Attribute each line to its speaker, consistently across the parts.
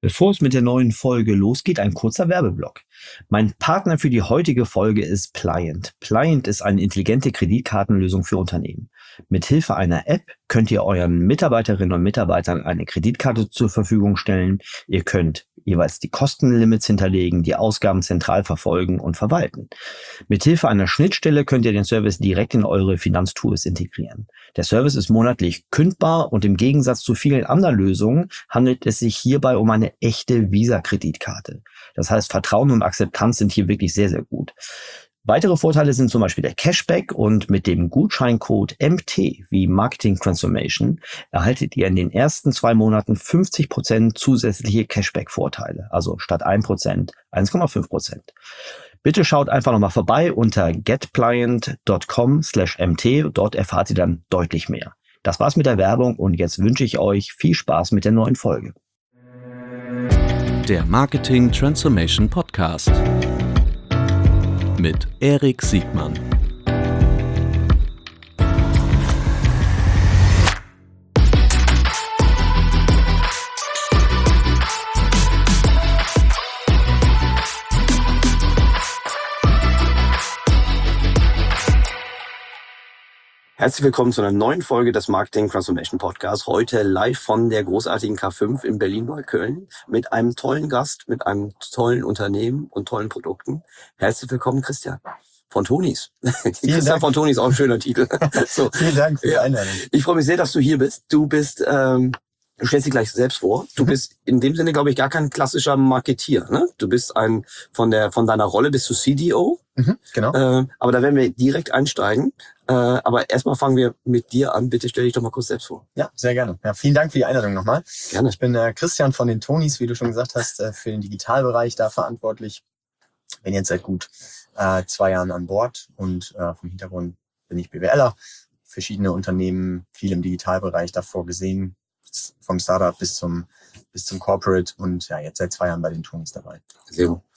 Speaker 1: Bevor es mit der neuen Folge losgeht, ein kurzer Werbeblock. Mein Partner für die heutige Folge ist Pliant. Pliant ist eine intelligente Kreditkartenlösung für Unternehmen. Mithilfe einer App könnt ihr euren Mitarbeiterinnen und Mitarbeitern eine Kreditkarte zur Verfügung stellen. Ihr könnt jeweils die Kostenlimits hinterlegen, die Ausgaben zentral verfolgen und verwalten. Mithilfe einer Schnittstelle könnt ihr den Service direkt in eure Finanztools integrieren. Der Service ist monatlich kündbar und im Gegensatz zu vielen anderen Lösungen handelt es sich hierbei um eine echte Visa-Kreditkarte. Das heißt, Vertrauen und Akzeptanz sind hier wirklich sehr, sehr gut. Weitere Vorteile sind zum Beispiel der Cashback und mit dem Gutscheincode MT wie Marketing Transformation erhaltet ihr in den ersten 2 Monaten 50% zusätzliche Cashback-Vorteile. Also statt 1%, 1,5%. Bitte schaut einfach nochmal vorbei unter getpliant.com/mt. Dort erfahrt ihr dann deutlich mehr. Das war's mit der Werbung und jetzt wünsche ich euch viel Spaß mit der neuen Folge.
Speaker 2: Der Marketing Transformation Podcast mit Erik Siegmann.
Speaker 3: Herzlich willkommen zu einer neuen Folge des Marketing Transformation Podcasts. Heute live von der großartigen K5 in Berlin-Neukölln mit einem tollen Gast, mit einem tollen Unternehmen und tollen Produkten. Herzlich willkommen, Christian von Tonys. Christian von Tonys, auch ein schöner Titel. So.
Speaker 4: Vielen Dank für die Einladung.
Speaker 3: Ich freue mich sehr, dass du hier bist. Du stellst dich gleich selbst vor. Du bist in dem Sinne, glaube ich, gar kein klassischer Marketier. Ne? Du bist von deiner Rolle bist du CDO.
Speaker 4: Genau.
Speaker 3: Aber da werden wir direkt einsteigen. Aber erstmal fangen wir mit dir an. Bitte stell dich doch mal kurz selbst vor.
Speaker 4: Ja, sehr gerne. Ja, vielen Dank für die Einladung nochmal.
Speaker 3: Gerne.
Speaker 4: Ich bin Christian von den Tonys, wie du schon gesagt hast, für den Digitalbereich da verantwortlich. Bin jetzt seit gut 2 Jahren an Bord und vom Hintergrund bin ich BWLer. Verschiedene Unternehmen, viel im Digitalbereich davor gesehen, vom Startup bis zum Corporate und ja, jetzt seit 2 Jahren bei den Tonys dabei.
Speaker 3: Sehr gut.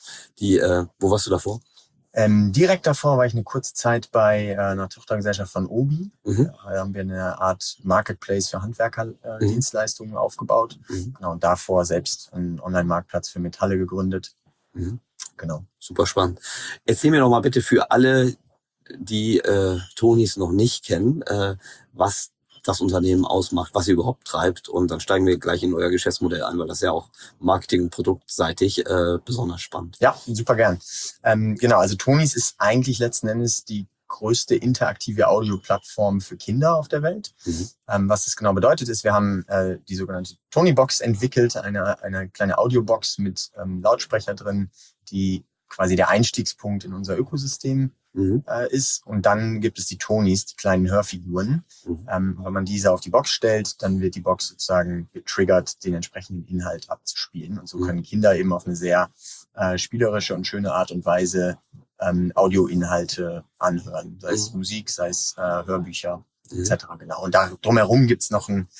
Speaker 3: Wo warst du davor?
Speaker 4: Direkt davor war ich eine kurze Zeit bei einer Tochtergesellschaft von Obi. Da haben wir eine Art Marketplace für Handwerkerdienstleistungen aufgebaut. Genau, und davor selbst einen Online-Marktplatz für Metalle gegründet. Genau.
Speaker 3: Super spannend. Erzähl mir doch mal bitte für alle, die Tonys noch nicht kennen, was das Unternehmen ausmacht, was ihr überhaupt treibt. Und dann steigen wir gleich in euer Geschäftsmodell ein, weil das ja auch Marketing- und produktseitig besonders spannend.
Speaker 4: Ja, super gern. Genau, also Tonys ist eigentlich letzten Endes die größte interaktive Audioplattform für Kinder auf der Welt. Was das genau bedeutet ist, wir haben die sogenannte Tonybox entwickelt, eine kleine Audiobox mit Lautsprecher drin, die quasi der Einstiegspunkt in unser Ökosystem ist. Und dann gibt es die Tonys, die kleinen Hörfiguren. Wenn man diese auf die Box stellt, dann wird die Box sozusagen getriggert, den entsprechenden Inhalt abzuspielen. Und so können Kinder eben auf eine sehr spielerische und schöne Art und Weise Audioinhalte anhören. Sei es Musik, sei es Hörbücher, etc. Genau. Und da drumherum gibt's noch ein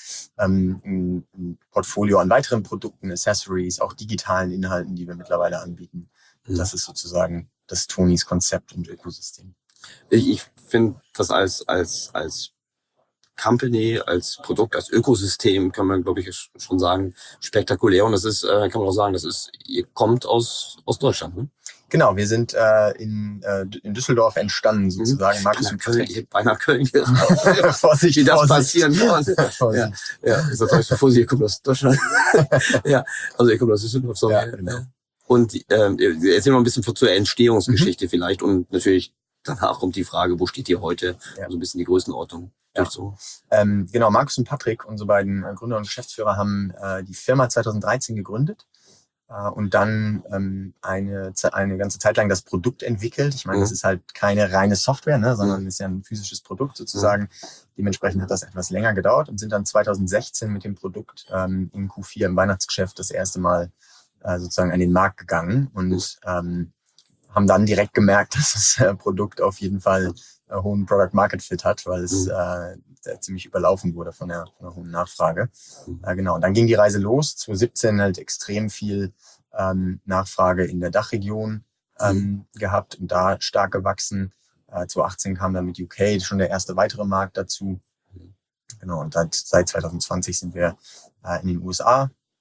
Speaker 4: Portfolio an weiteren Produkten, Accessories, auch digitalen Inhalten, die wir mittlerweile anbieten. Das ist sozusagen das Tonys Konzept und Ökosystem.
Speaker 3: Ich finde das als Company, als Produkt, als Ökosystem, kann man, glaube ich, schon sagen, spektakulär. Und das ist, kann man auch sagen, ihr kommt aus Deutschland, ne?
Speaker 4: Genau, wir sind in Düsseldorf entstanden, sozusagen. Markus und Patrick.
Speaker 3: Ich habe beinahe Köln geraten.
Speaker 4: Vorsicht,
Speaker 3: wie das
Speaker 4: Vorsicht.
Speaker 3: passieren kann. Ja, ist natürlich so Vorsicht, ihr kommt aus Deutschland. Ja, also ihr kommt aus Düsseldorf. So.
Speaker 4: Ja, genau.
Speaker 3: Und erzähl mal ein bisschen zur Entstehungsgeschichte vielleicht und natürlich danach kommt die Frage, wo steht ihr heute? Ja. Also ein bisschen die Größenordnung. Ja. So.
Speaker 4: Genau, Markus und Patrick, unsere beiden Gründer und Geschäftsführer, haben die Firma 2013 gegründet und dann eine ganze Zeit lang das Produkt entwickelt. Ich meine, das ist halt keine reine Software, ne, sondern ist ja ein physisches Produkt sozusagen. Dementsprechend hat das etwas länger gedauert und sind dann 2016 mit dem Produkt in Q4 im Weihnachtsgeschäft das erste Mal sozusagen an den Markt gegangen und haben dann direkt gemerkt, dass das Produkt auf jeden Fall hohen Product Market Fit hat, weil es ziemlich überlaufen wurde von der hohen Nachfrage. Genau. Und dann ging die Reise los. 2017 halt extrem viel Nachfrage in der Dachregion gehabt und da stark gewachsen. 2018 kam dann mit UK schon der erste weitere Markt dazu. Genau. Und seit 2020 sind wir in den USA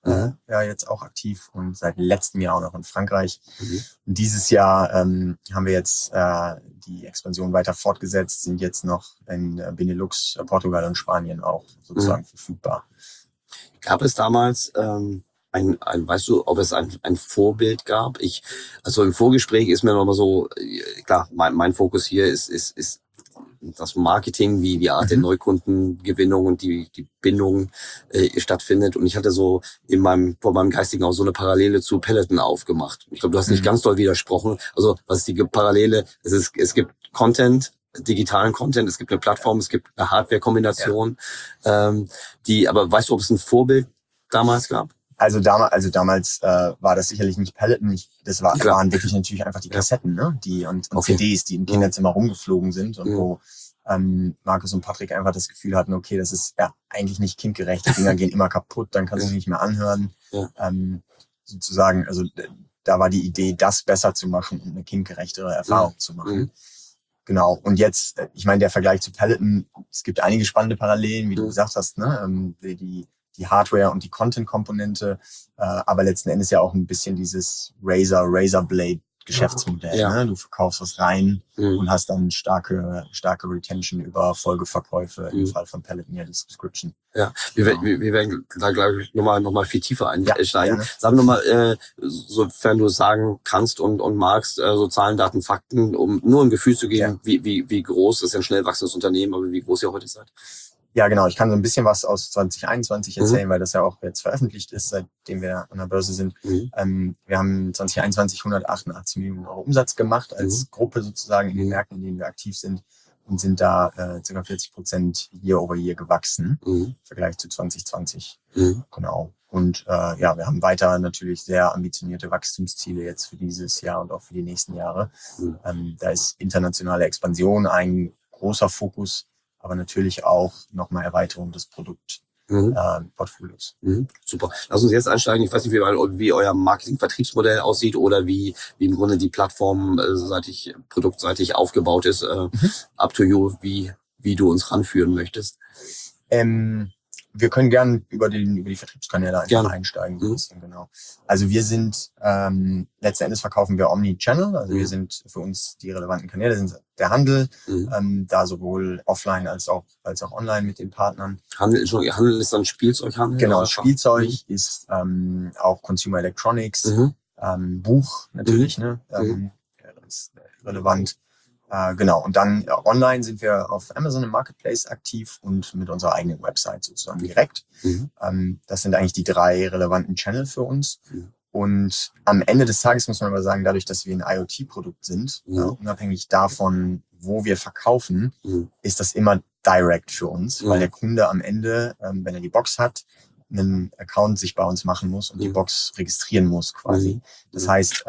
Speaker 4: ja jetzt auch aktiv und seit letztem Jahr auch noch in Frankreich.
Speaker 3: Mhm.
Speaker 4: Und dieses Jahr haben wir jetzt die Expansion weiter fortgesetzt, sind jetzt noch in Benelux, Portugal und Spanien auch sozusagen verfügbar.
Speaker 3: Gab es damals weißt du, ob es ein Vorbild gab? Also im Vorgespräch ist mir nochmal so, klar, mein Fokus hier ist das Marketing, wie die Art der Neukundengewinnung und die Bindung stattfindet. Und ich hatte so vor meinem geistigen Auge so eine Parallele zu Peloton aufgemacht. Ich glaube, du hast nicht ganz doll widersprochen. Also was ist die Parallele? Es gibt Content, digitalen Content, es gibt eine Plattform, es gibt eine Hardware-Kombination. Aber weißt du, ob es ein Vorbild damals gab?
Speaker 4: Also damals war das sicherlich nicht Peloton, waren wirklich natürlich einfach die Kassetten, ne? Und CDs, die im Kinderzimmer rumgeflogen sind und wo Markus und Patrick einfach das Gefühl hatten, okay, das ist ja eigentlich nicht kindgerecht, die Dinger gehen immer kaputt, dann kannst du sie nicht mehr anhören. Ja. Sozusagen, also da war die Idee, das besser zu machen und eine kindgerechtere Erfahrung zu machen. Genau. Und jetzt, ich meine, der Vergleich zu Peloton, es gibt einige spannende Parallelen, wie du gesagt hast, ne? Die Hardware und die Content-Komponente, aber letzten Endes ja auch ein bisschen dieses Razor-Blade-Geschäftsmodell.
Speaker 3: Ja.
Speaker 4: Ne? Du verkaufst was rein und hast dann starke Retention über Folgeverkäufe, im Fall von Peloton ja die Subscription.
Speaker 3: Ja, wir werden da glaube ich nochmal viel tiefer einsteigen.
Speaker 4: Ja,
Speaker 3: Sag mir nochmal, sofern du es sagen kannst und magst, so Zahlen, Daten, Fakten, um nur ein Gefühl zu geben, wie groß ist ein schnell wachsendes Unternehmen, aber wie groß ihr heute seid.
Speaker 4: Ja, genau. Ich kann so ein bisschen was aus 2021 erzählen, weil das ja auch jetzt veröffentlicht ist, seitdem wir an der Börse sind. Wir haben 2021 188 Millionen Euro Umsatz gemacht als Gruppe sozusagen in den Märkten, in denen wir aktiv sind und sind da ca. 40% year-over-year gewachsen im Vergleich zu 2020. Genau. Und wir haben weiter natürlich sehr ambitionierte Wachstumsziele jetzt für dieses Jahr und auch für die nächsten Jahre. Da ist internationale Expansion ein großer Fokus, aber natürlich auch nochmal Erweiterung des Produktportfolios.
Speaker 3: Super. Lass uns jetzt einsteigen. Ich weiß nicht, wie euer Marketing-Vertriebsmodell aussieht oder wie im Grunde die Plattform produktseitig aufgebaut ist. Up to you, wie du uns ranführen möchtest.
Speaker 4: Wir können gern über die Vertriebskanäle einfach einsteigen. Ein bisschen, genau. Also wir sind, letzten Endes verkaufen wir Omni-Channel. Also wir sind für uns die relevanten Kanäle, sind der Handel, da sowohl offline als auch online mit den Partnern.
Speaker 3: Handel ist dann Spielzeughandel?
Speaker 4: Genau, Spielzeug ist auch Consumer Electronics, Buch natürlich, ne? Ist relevant. Genau, und dann online sind wir auf Amazon im Marketplace aktiv und mit unserer eigenen Website sozusagen direkt. Das sind eigentlich die 3 relevanten Channel für uns. Und am Ende des Tages muss man aber sagen, dadurch, dass wir ein IoT-Produkt sind, unabhängig davon, wo wir verkaufen, ist das immer direct für uns, weil der Kunde am Ende, wenn er die Box hat, einen Account sich bei uns machen muss und die Box registrieren muss quasi. Das heißt,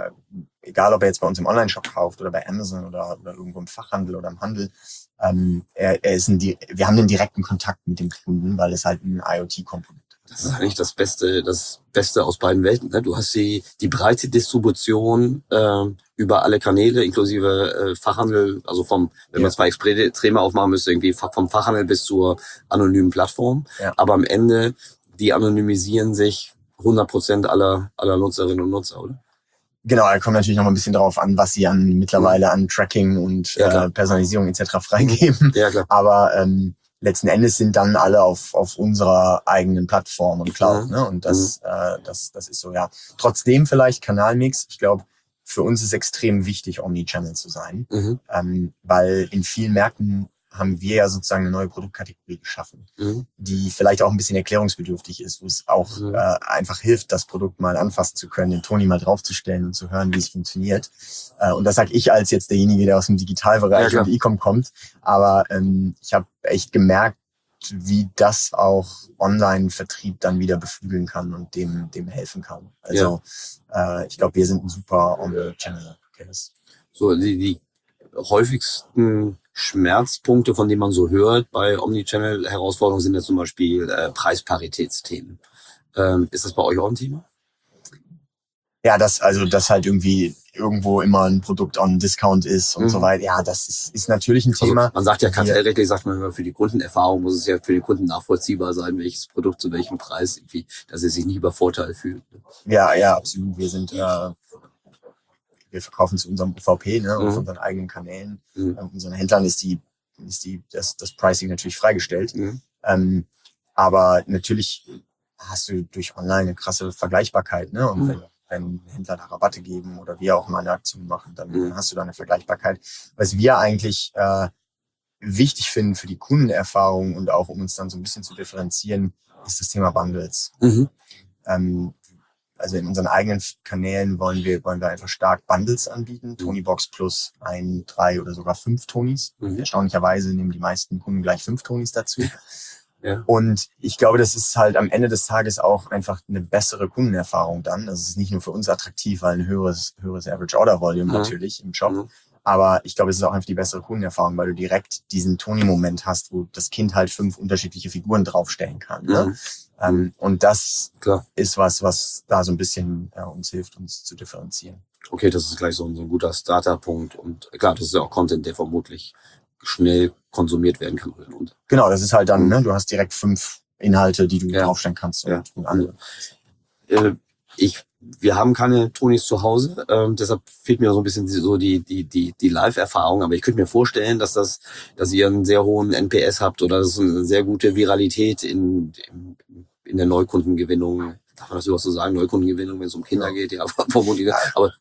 Speaker 4: egal ob er jetzt bei uns im Online-Shop kauft oder bei Amazon oder irgendwo im Fachhandel oder im Handel, wir haben den direkten Kontakt mit dem Kunden, weil es halt ein IoT-Komponent ist.
Speaker 3: Das ist eigentlich das Beste aus beiden Welten. Ne? Du hast die breite Distribution über alle Kanäle, inklusive Fachhandel, also wenn man 2 Extreme aufmachen müsste, irgendwie vom Fachhandel bis zur anonymen Plattform. Ja. Aber am Ende, die anonymisieren sich 100% aller Nutzerinnen und Nutzer, oder?
Speaker 4: Genau, da kommt natürlich noch mal ein bisschen darauf an, was sie mittlerweile an Tracking und Personalisierung etc. freigeben. Ja, klar. Aber letzten Endes sind dann alle auf unserer eigenen Plattform und Cloud. Ne? Und das ist so, ja. Trotzdem vielleicht Kanalmix. Ich glaube, für uns ist extrem wichtig, Omnichannel zu sein, weil in vielen Märkten haben wir ja sozusagen eine neue Produktkategorie geschaffen, die vielleicht auch ein bisschen erklärungsbedürftig ist, wo es auch einfach hilft, das Produkt mal anfassen zu können, den Toni mal draufzustellen und zu hören, wie es funktioniert. Und das sage ich als jetzt derjenige, der aus dem Digitalbereich und E-Com kommt. Aber ich habe echt gemerkt, wie das auch Online-Vertrieb dann wieder beflügeln kann und dem helfen kann. Also ich glaube, wir sind ein super Omnichannel-Case.
Speaker 3: So die häufigsten Schmerzpunkte, von denen man so hört bei Omnichannel-Herausforderungen, sind ja zum Beispiel Preisparitätsthemen. Ist das bei euch auch ein Thema?
Speaker 4: Ja, das halt irgendwie irgendwo immer ein Produkt on Discount ist und so weiter. Ja, das ist natürlich ein Thema.
Speaker 3: Also man sagt ja kartellrechtlich, sagt man immer, für die Kundenerfahrung muss es ja für den Kunden nachvollziehbar sein, welches Produkt zu welchem Preis, irgendwie, dass er sich nicht übervorteilt fühlt.
Speaker 4: Ja, absolut. Wir verkaufen zu unserem UVP, ne, auf unseren eigenen Kanälen. Unseren Händlern ist das Pricing natürlich freigestellt. Aber natürlich hast du durch Online eine krasse Vergleichbarkeit, ne? Und wenn Händler da Rabatte geben oder wir auch mal eine Aktion machen, dann hast du da eine Vergleichbarkeit. Was wir eigentlich wichtig finden für die Kundenerfahrung und auch um uns dann so ein bisschen zu differenzieren, ist das Thema Bundles. Also in unseren eigenen Kanälen wollen wir einfach stark Bundles anbieten. Tonybox plus 1, 3 oder sogar 5 Tonys. Erstaunlicherweise nehmen die meisten Kunden gleich 5 Tonys dazu. Ja. Und ich glaube, das ist halt am Ende des Tages auch einfach eine bessere Kundenerfahrung dann. Also es ist nicht nur für uns attraktiv, weil ein höheres Average Order Volume natürlich im Shop. Aber ich glaube, es ist auch einfach die bessere Kundenerfahrung, weil du direkt diesen Tony-Moment hast, wo das Kind halt 5 unterschiedliche Figuren draufstellen kann. Ne? Und das ist was da so ein bisschen uns hilft, uns zu differenzieren.
Speaker 3: Okay, das ist gleich so ein guter Starterpunkt. Und klar, das ist ja auch Content, der vermutlich schnell konsumiert werden kann.
Speaker 4: Genau, das ist halt dann, ne, du hast direkt 5 Inhalte, die du draufstellen kannst und andere.
Speaker 3: Wir haben keine Tonys zu Hause, deshalb fehlt mir so ein bisschen so die Live-Erfahrung, aber ich könnte mir vorstellen, dass ihr einen sehr hohen NPS habt oder dass es eine sehr gute Viralität in der Neukundengewinnung, darf man das überhaupt so sagen, Neukundengewinnung, wenn es um Kinder geht, vermutlich, aber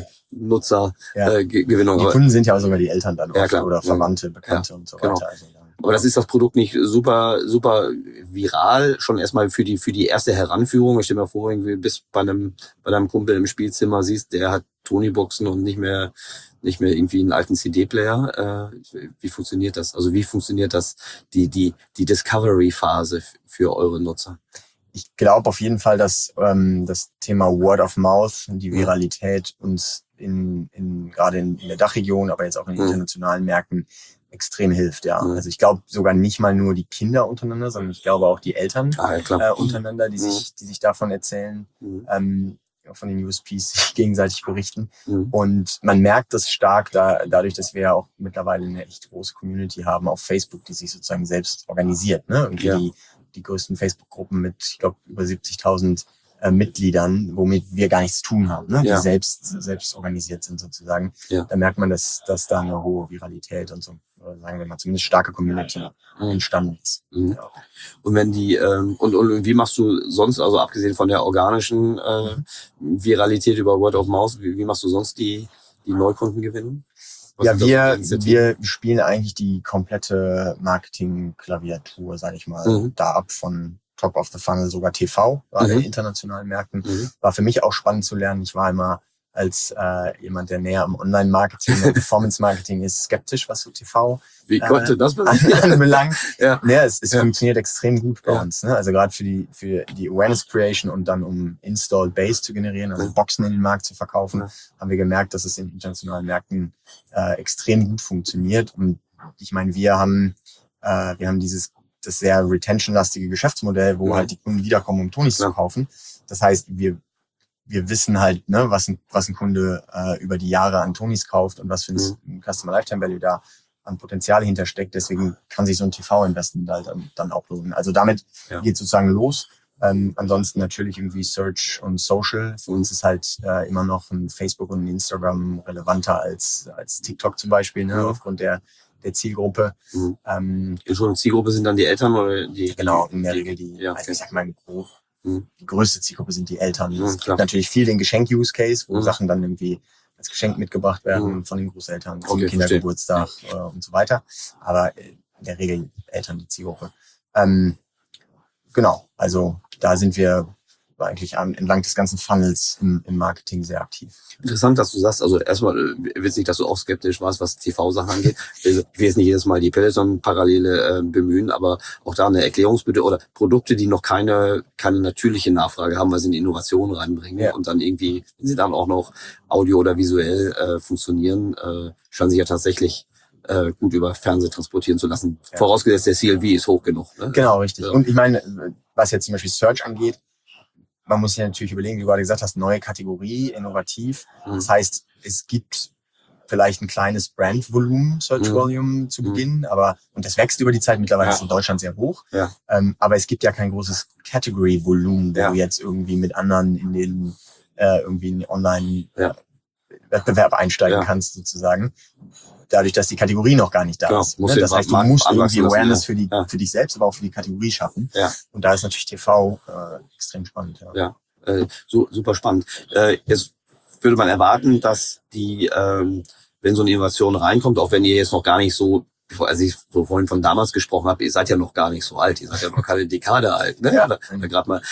Speaker 3: Neunutzergewinnung.
Speaker 4: Die Kunden sind ja auch sogar die Eltern dann oft, oder Verwandte, Bekannte und so weiter.
Speaker 3: Genau. Aber das ist das Produkt nicht super, super viral, schon erstmal für die erste Heranführung. Ich stelle mir vor, irgendwie bis bei einem Kumpel im Spielzimmer siehst, der hat Tony-Boxen und nicht mehr irgendwie einen alten CD-Player. Wie funktioniert das? Also wie funktioniert das, die Discovery-Phase für eure Nutzer?
Speaker 4: Ich glaube auf jeden Fall, dass das Thema Word of Mouth und die Viralität uns gerade in der Dachregion, aber jetzt auch in den internationalen Märkten extrem hilft, ja. Also ich glaube sogar nicht mal nur die Kinder untereinander, sondern ich glaube auch die Eltern untereinander, die sich davon erzählen, von den USPs sich gegenseitig berichten. Und man merkt das stark dadurch, dass wir ja auch mittlerweile eine echt große Community haben auf Facebook, die sich sozusagen selbst organisiert, ne? Irgendwie die größten Facebook-Gruppen mit, ich glaube, über 70.000 Mitgliedern, womit wir gar nichts zu tun haben, ne? Die selbst organisiert sind sozusagen. Da merkt man, dass da eine hohe Viralität und so, sagen wir mal, zumindest starke Community entstanden ist. Ja.
Speaker 3: Und wenn und wie machst du sonst, also abgesehen von der organischen Viralität über Word of Mouth, wie machst du sonst die Neukundengewinnung?
Speaker 4: Wir spielen eigentlich die komplette Marketing-Klaviatur, sage ich mal, da ab von Top of the Funnel, sogar TV, gerade in internationalen Märkten. War für mich auch spannend zu lernen. Ich war immer als jemand, der näher am Online-Marketing und Performance-Marketing ist, skeptisch, was so TV
Speaker 3: Wie konnte das passieren?
Speaker 4: anbelangt. Es funktioniert extrem gut bei uns. Ne? Also gerade für die Awareness-Creation und dann um Installed Base zu generieren, also Boxen in den Markt zu verkaufen, haben wir gemerkt, dass es in internationalen Märkten extrem gut funktioniert. Und ich meine, wir haben das sehr retention-lastige Geschäftsmodell, wo halt die Kunden wiederkommen, um Tonys zu kaufen. Das heißt, wir wissen halt, ne, was ein Kunde über die Jahre an Tonys kauft und was für ein Customer Lifetime Value da an Potenzial hintersteckt. Deswegen kann sich so ein TV-Investment halt dann auch lohnen. Also damit geht sozusagen los. Ansonsten natürlich irgendwie Search und Social. Für uns ist halt immer noch ein Facebook und ein Instagram relevanter als TikTok zum Beispiel, ne, aufgrund der Zielgruppe.
Speaker 3: Schon Zielgruppe sind dann die Eltern oder die?
Speaker 4: Genau, in der Regel also ich sag mal grob. Die größte Zielgruppe sind die Eltern. Es gibt natürlich viel den Geschenk-Use-Case, wo Sachen dann irgendwie als Geschenk mitgebracht werden von den Großeltern zum Kindergeburtstag und so weiter. Aber in der Regel Eltern die Zielgruppe. Genau, also da sind wir eigentlich entlang des ganzen Funnels im Marketing sehr aktiv.
Speaker 3: Interessant, dass du sagst, also erstmal witzig, dass du auch skeptisch warst, was TV-Sachen angeht. Ich will jetzt nicht jedes Mal die Peloton-Parallele bemühen, aber auch da eine Erklärungsbitte oder Produkte, die noch keine natürliche Nachfrage haben, weil sie eine Innovation reinbringen und dann irgendwie, wenn sie dann auch noch audio oder visuell funktionieren, scheinen sich ja tatsächlich gut über Fernsehen transportieren zu lassen. Vorausgesetzt, der CLV ist hoch genug. Ne?
Speaker 4: Genau, richtig. Und ich meine, was jetzt zum Beispiel Search angeht, man muss sich natürlich überlegen, wie du gerade gesagt hast, neue Kategorie, innovativ. Das heißt, es gibt vielleicht ein kleines Brandvolumen, Search Volume zu Beginn, und das wächst über die Zeit. Mittlerweile ist in Deutschland sehr hoch. Ja. Aber es gibt ja kein großes Category-Volumen, wo du jetzt irgendwie mit anderen in den irgendwie in den Online-Wettbewerb einsteigen kannst, sozusagen. Dadurch, dass die Kategorie noch gar nicht da ist. Das heißt, du musst irgendwie Awareness für dich selbst, aber auch für die Kategorie schaffen. Ja. Und da ist natürlich TV extrem spannend.
Speaker 3: Super spannend. Jetzt würde man erwarten, dass die, wenn so eine Innovation reinkommt, auch wenn ihr jetzt noch gar nicht so, als ich so vorhin von damals gesprochen habe, ihr seid ja noch gar nicht so alt, ihr seid ja noch keine Dekade alt, ne? Oder gerade mal.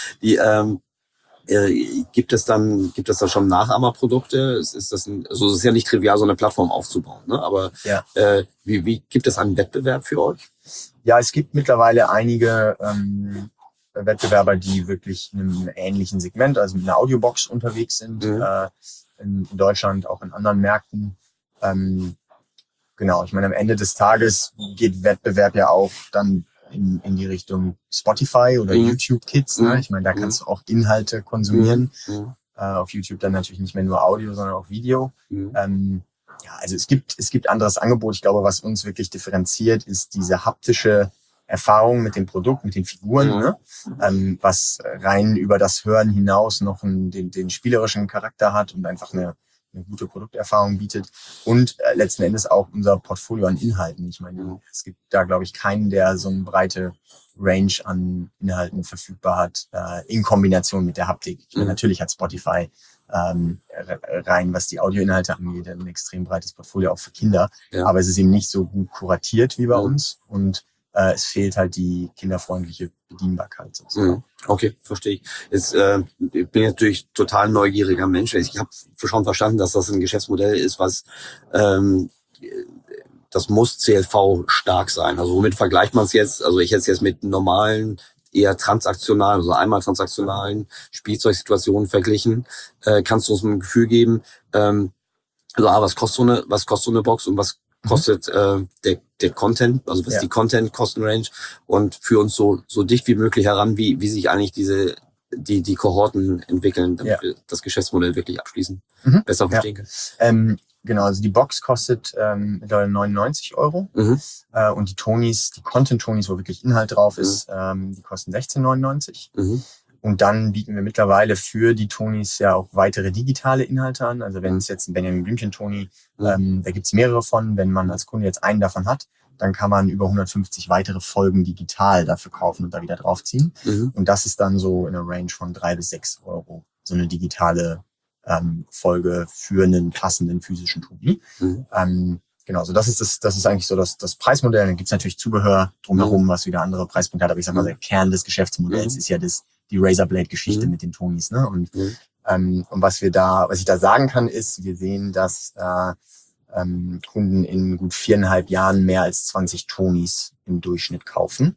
Speaker 3: Gibt es da schon Nachahmerprodukte? Es ist ja nicht trivial, so eine Plattform aufzubauen, ne? Aber wie gibt es einen Wettbewerb für euch?
Speaker 4: Ja, es gibt mittlerweile einige Wettbewerber, die wirklich in einem ähnlichen Segment, also mit einer Audiobox unterwegs sind, in Deutschland, auch in anderen Märkten. Genau, ich meine, am Ende des Tages geht Wettbewerb ja auch dann in die Richtung Spotify oder YouTube Kids. Ne? Ich meine, da kannst du auch Inhalte konsumieren. Auf YouTube dann natürlich nicht mehr nur Audio, sondern auch Video. Also es gibt anderes Angebot. Ich glaube, was uns wirklich differenziert, ist diese haptische Erfahrung mit dem Produkt, mit den Figuren, ne? Was rein über das Hören hinaus noch den spielerischen Charakter hat und einfach eine gute Produkterfahrung bietet und letzten Endes auch unser Portfolio an Inhalten. Ich meine, es gibt da, glaube ich, keinen, der so eine breite Range an Inhalten verfügbar hat, in Kombination mit der Haptik. Ich meine, natürlich hat Spotify rein, was die Audioinhalte angeht, ein extrem breites Portfolio auch für Kinder, aber es ist eben nicht so gut kuratiert wie bei uns und es fehlt halt die kinderfreundliche Bedienbarkeit sozusagen.
Speaker 3: Okay, verstehe ich. Jetzt ich bin natürlich total neugieriger Mensch. Ich habe schon verstanden, dass das ein Geschäftsmodell ist, was das muss CLV stark sein. Also womit vergleicht man es jetzt? Also ich hätte es jetzt mit normalen, eher transaktionalen, also einmal transaktionalen Spielzeugsituationen verglichen. Kannst du uns ein Gefühl geben, was kostet so eine Box und was kostet der Content, also was ist die Content-Kostenrange und für uns so dicht wie möglich heran, wie sich eigentlich die Kohorten entwickeln, damit wir das Geschäftsmodell wirklich abschließen, besser verstehen können.
Speaker 4: Genau, also die Box kostet mittlerweile 99 €. Und die Tonys, die Content-Tonys, wo wirklich Inhalt drauf ist, die kosten 16,99 €. Und dann bieten wir mittlerweile für die Tonys ja auch weitere digitale Inhalte an. Also wenn es jetzt ein Benjamin Blümchen-Tony, da gibt's mehrere von. Wenn man als Kunde jetzt einen davon hat, dann kann man über 150 weitere Folgen digital dafür kaufen und da wieder draufziehen. Und das ist dann so in einer Range von 3 bis 6 €. So eine digitale Folge für einen passenden physischen Tony. Genau, so das ist eigentlich so das Preismodell. Dann gibt's natürlich Zubehör drumherum, was wieder andere Preispunkte hat. Aber ich sag mal, der Kern des Geschäftsmodells ist ja die Razorblade-Geschichte mit den Tonys, ne? Und was ich da sagen kann, ist, wir sehen, dass Kunden in gut 4,5 Jahren mehr als 20 Tonys im Durchschnitt kaufen.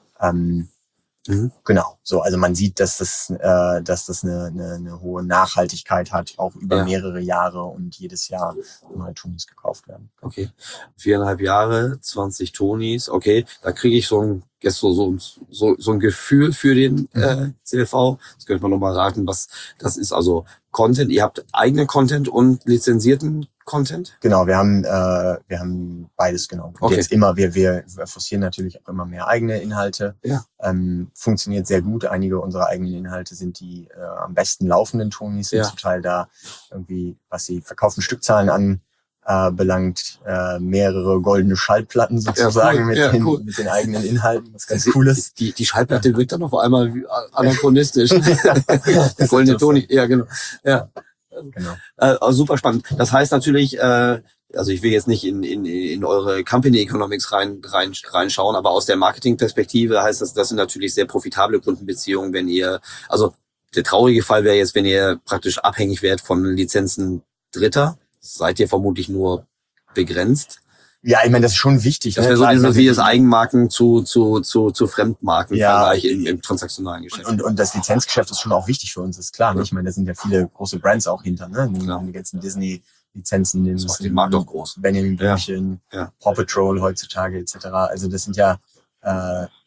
Speaker 4: Genau, so, also man sieht, dass das eine hohe Nachhaltigkeit hat, auch über mehrere Jahre und jedes Jahr neue Tonys gekauft werden.
Speaker 3: Okay, 4,5 Jahre, 20 Tonys, okay, da kriege ich so ein Gefühl für den CLV. Das könnte man nochmal raten, was das ist. Also Content, ihr habt eigenen Content und lizenzierten Content?
Speaker 4: Genau, wir haben beides, genau. Und jetzt immer, wir forcieren natürlich auch immer mehr eigene Inhalte. Funktioniert sehr gut. Einige unserer eigenen Inhalte sind die am besten laufenden Tonys, sind zum Teil da irgendwie, was die verkauften Stückzahlen anbelangt, mehrere goldene Schallplatten sozusagen mit den eigenen Inhalten, was ganz cool ist.
Speaker 3: Die Schallplatte wirkt dann auf einmal anachronistisch. Der goldene Tony, genau. Ja. Genau. Also super spannend. Das heißt natürlich, also ich will jetzt nicht in eure Company Economics reinschauen, aber aus der Marketingperspektive heißt das sind natürlich sehr profitable Kundenbeziehungen, wenn ihr, also der traurige Fall wäre jetzt, wenn ihr praktisch abhängig wärt von Lizenzen Dritter, seid ihr vermutlich nur begrenzt.
Speaker 4: Ja, ich meine, das ist schon wichtig.
Speaker 3: Das wäre so wie das Eigenmarken zu Fremdmarkenvergleich im transaktionalen Geschäft.
Speaker 4: Und das Lizenzgeschäft ist schon auch wichtig für uns, ist klar. Ne? Ich meine, da sind ja viele große Brands auch hinter. Ne? Die ganzen Disney-Lizenzen,
Speaker 3: den Markt doch groß.
Speaker 4: Benjamin Blümchen, Paw Patrol heutzutage etc. Also das sind ja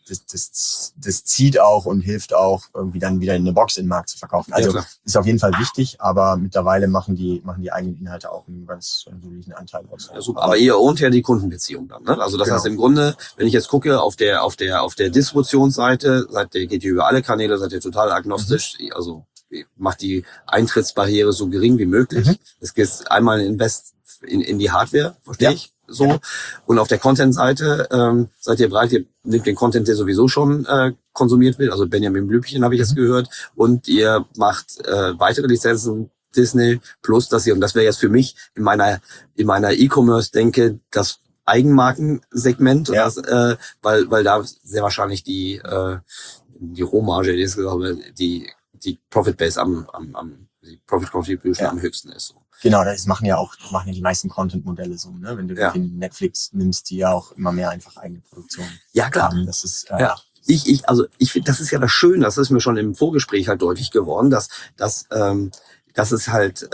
Speaker 4: das zieht auch und hilft auch, irgendwie dann wieder in eine Box in den Markt zu verkaufen. Also ist auf jeden Fall wichtig, aber mittlerweile machen die eigenen Inhalte auch einen ganz soliden Anteil aus.
Speaker 3: Ja, super. Aber ihr ownt ja die Kundenbeziehung dann, ne? Also das heißt im Grunde, wenn ich jetzt gucke, auf der Distributionsseite, geht ihr über alle Kanäle, seid ihr total agnostisch, also macht die Eintrittsbarriere so gering wie möglich. Es geht einmal Invest in die Hardware, verstehe ich so. Ja. Und auf der Content-Seite seid ihr bereit, ihr nehmt den Content, der sowieso schon konsumiert wird, also Benjamin Blümchen habe ich jetzt gehört, und ihr macht weitere Lizenzen, Disney, plus dass ihr, und das wäre jetzt für mich in meiner E-Commerce-Denke das Eigenmarkensegment, weil da sehr wahrscheinlich die Rohmarge, die Profit Base die Profit Contribution am höchsten ist. So.
Speaker 4: Genau, das machen ja die meisten Content-Modelle so, ne? Wenn du den Netflix nimmst, die ja auch immer mehr einfach eigene Produktion.
Speaker 3: Ja, klar.
Speaker 4: Das ist,
Speaker 3: Ich finde, das ist ja das Schöne, das ist mir schon im Vorgespräch halt deutlich geworden, dass es halt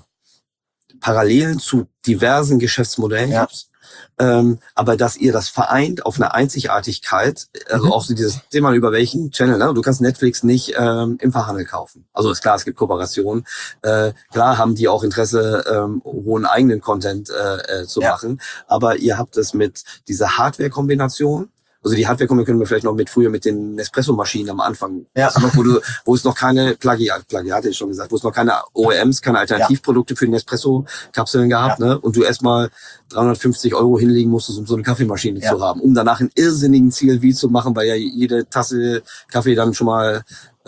Speaker 3: Parallelen zu diversen Geschäftsmodellen gibt. Aber dass ihr das vereint auf eine Einzigartigkeit, also auch so dieses Thema, über welchen Channel, ne? Du kannst Netflix nicht im Fachhandel kaufen. Also ist klar, es gibt Kooperationen. Klar haben die auch Interesse, hohen eigenen Content zu machen. Aber ihr habt es mit dieser Hardware-Kombination. Also die Hardware können wir vielleicht noch früher mit den Nespresso-Maschinen am Anfang. Ja. Also noch, wo es noch keine Plagiate, schon gesagt, wo es noch keine OEMs, keine Alternativprodukte für die Nespresso-Kapseln gab, ne? Und du erstmal 350 € hinlegen musstest, um so eine Kaffeemaschine zu haben, um danach einen irrsinnigen CLV zu machen, weil ja jede Tasse Kaffee dann schon mal,